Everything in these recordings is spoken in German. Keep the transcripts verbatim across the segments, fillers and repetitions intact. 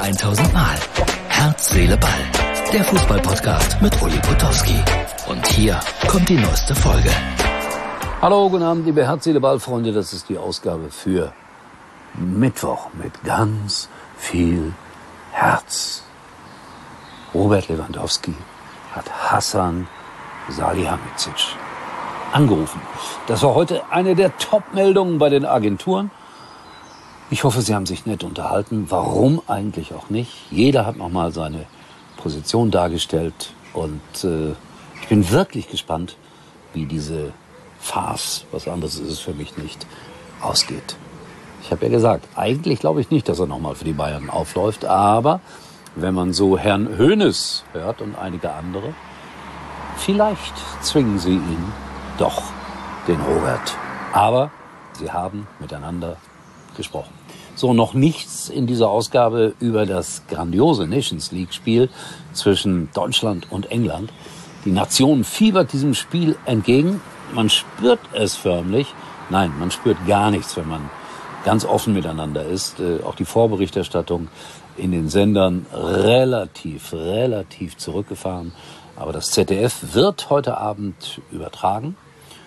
tausend Mal. Herz, Seele, Ball. Der Fußball-Podcast mit Uli Potowski. Und hier kommt die neueste Folge. Hallo, guten Abend, liebe Herz, Seele, Ball-Freunde. Das ist die Ausgabe für Mittwoch mit ganz viel Herz. Robert Lewandowski hat Hasan Salihamidzic angerufen. Das war heute eine der Top-Meldungen bei den Agenturen. Ich hoffe, Sie haben sich nett unterhalten. Warum eigentlich auch nicht? Jeder hat nochmal seine Position dargestellt. Und äh, ich bin wirklich gespannt, wie diese Farce, was anderes ist es für mich nicht, ausgeht. Ich habe ja gesagt, eigentlich glaube ich nicht, dass er nochmal für die Bayern aufläuft. Aber wenn man so Herrn Hoeneß hört und einige andere, vielleicht zwingen sie ihn doch, den Robert. Aber sie haben miteinander gesprochen. So, noch nichts in dieser Ausgabe über das grandiose Nations League-Spiel zwischen Deutschland und England. Die Nation fiebert diesem Spiel entgegen. Man spürt es förmlich. Nein, man spürt gar nichts, wenn man ganz offen miteinander ist. Äh, auch die Vorberichterstattung in den Sendern relativ, relativ zurückgefahren. Aber das Z D F wird heute Abend übertragen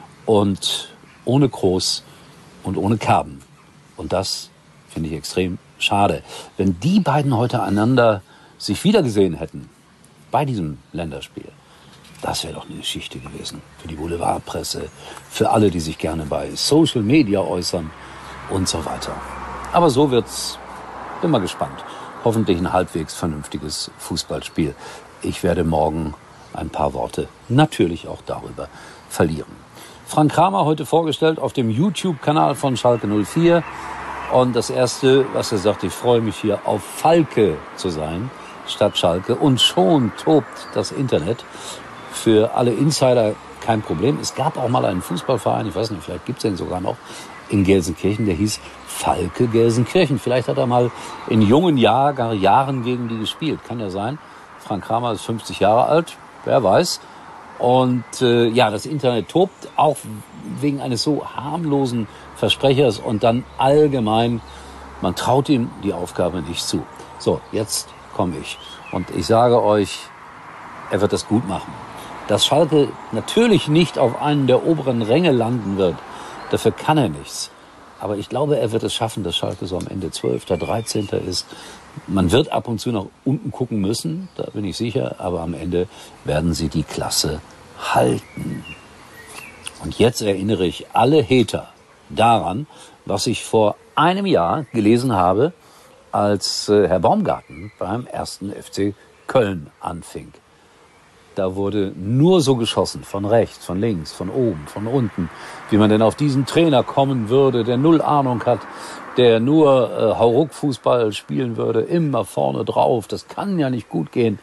und ohne Kroos und ohne Karben. Und das finde ich extrem schade. Wenn die beiden heute einander sich wiedergesehen hätten bei diesem Länderspiel, das wäre doch eine Geschichte gewesen für die Boulevardpresse, für alle, die sich gerne bei Social Media äußern und so weiter. Aber so wird's. Bin mal gespannt. Hoffentlich ein halbwegs vernünftiges Fußballspiel. Ich werde morgen ein paar Worte natürlich auch darüber verlieren. Frank Kramer heute vorgestellt auf dem YouTube-Kanal von Schalke null vier. Und das Erste, was er sagt, ich freue mich hier auf Falke zu sein, statt Schalke. Und schon tobt das Internet. Für alle Insider kein Problem. Es gab auch mal einen Fußballverein, ich weiß nicht, vielleicht gibt es den sogar noch, in Gelsenkirchen, der hieß Falke Gelsenkirchen. Vielleicht hat er mal in jungen Jahr, gar Jahren gegen die gespielt. Kann ja sein. Frank Kramer ist fünfzig Jahre alt, wer weiß. Und äh, ja, das Internet tobt, auch wegen eines so harmlosen Versprechers und dann allgemein, man traut ihm die Aufgabe nicht zu. So, jetzt komme ich. Und ich sage euch, er wird das gut machen. Dass Schalke natürlich nicht auf einen der oberen Ränge landen wird, dafür kann er nichts. Aber ich glaube, er wird es schaffen, dass Schalke so am Ende zwölfter, dreizehnter ist. Man wird ab und zu nach unten gucken müssen, da bin ich sicher. Aber am Ende werden sie die Klasse halten. Und jetzt erinnere ich alle Hater daran, was ich vor einem Jahr gelesen habe, als äh, Herr Baumgarten beim ersten F C Köln anfing. Da wurde nur so geschossen, von rechts, von links, von oben, von unten, wie man denn auf diesen Trainer kommen würde, der null Ahnung hat, der nur äh, Hauruck-Fußball spielen würde, immer vorne drauf. Das kann ja nicht gut gehen.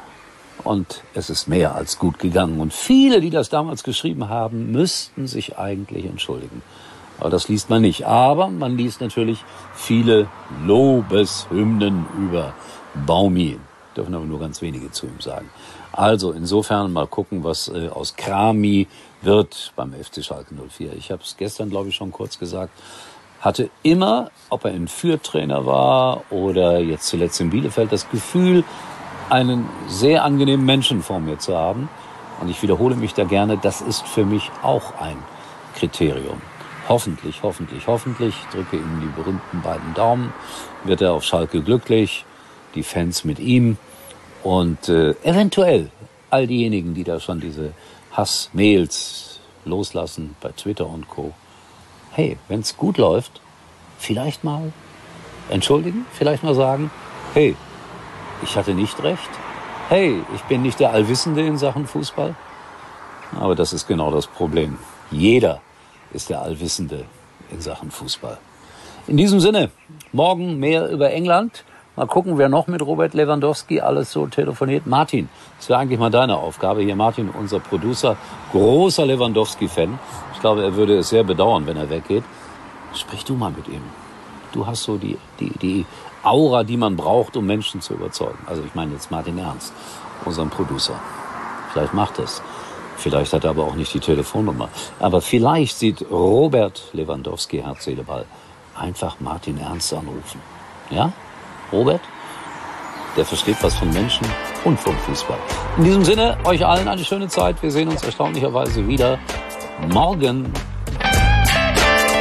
Und es ist mehr als gut gegangen. Und viele, die das damals geschrieben haben, müssten sich eigentlich entschuldigen. Aber das liest man nicht. Aber man liest natürlich viele Lobeshymnen über Baumi. Dürfen aber nur ganz wenige zu ihm sagen. Also insofern mal gucken, was äh, aus Krami wird beim F C Schalke null vier. Ich habe es gestern, glaube ich, schon kurz gesagt. Hatte immer, ob er in Fürth Trainer war oder jetzt zuletzt in Bielefeld, das Gefühl, einen sehr angenehmen Menschen vor mir zu haben. Und ich wiederhole mich da gerne, das ist für mich auch ein Kriterium. Hoffentlich, hoffentlich, hoffentlich, drücke ihm die berühmten beiden Daumen, wird er auf Schalke glücklich, die Fans mit ihm. Und äh, eventuell all diejenigen, die da schon diese Hassmails loslassen bei Twitter und Co. Hey, wenn es gut läuft, vielleicht mal entschuldigen, vielleicht mal sagen, hey, ich hatte nicht recht. Hey, ich bin nicht der Allwissende in Sachen Fußball. Aber das ist genau das Problem. Jeder ist der Allwissende in Sachen Fußball. In diesem Sinne, morgen mehr über England. Mal gucken, wer noch mit Robert Lewandowski alles so telefoniert. Martin, das wäre eigentlich mal deine Aufgabe. Hier Martin, unser Producer, großer Lewandowski-Fan. Ich glaube, er würde es sehr bedauern, wenn er weggeht. Sprich du mal mit ihm. Du hast so die, die, die Aura, die man braucht, um Menschen zu überzeugen. Also ich meine jetzt Martin Ernst, unseren Producer. Vielleicht macht es. Vielleicht hat er aber auch nicht die Telefonnummer. Aber vielleicht sieht Robert Lewandowski, Herz, Seele, Ball, einfach Martin Ernst anrufen. Ja? Robert, der versteht was von Menschen und vom Fußball. In diesem Sinne, euch allen eine schöne Zeit. Wir sehen uns erstaunlicherweise wieder morgen.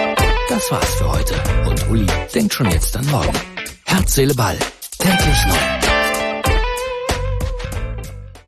Das war's für heute. Und Uli denkt schon jetzt an morgen. Herz, Seele, Ball. Täglich neu.